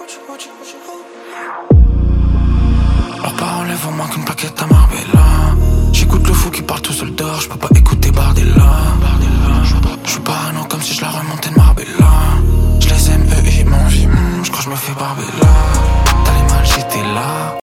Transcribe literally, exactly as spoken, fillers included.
Leurs paroles vaut moins qu'une plaquette à Marbella. J'écoute le fou qui parle tout seul dehors, j'peux pas écouter Bardella.